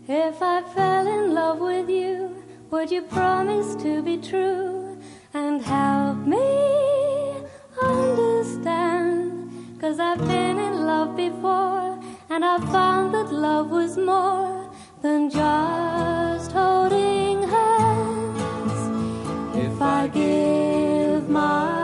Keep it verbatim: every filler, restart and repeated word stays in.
If I fell in love with you, would you promise to be true and help me understand? 'Cause I've been in love before, and I found that love was more than just holding hands. If I give my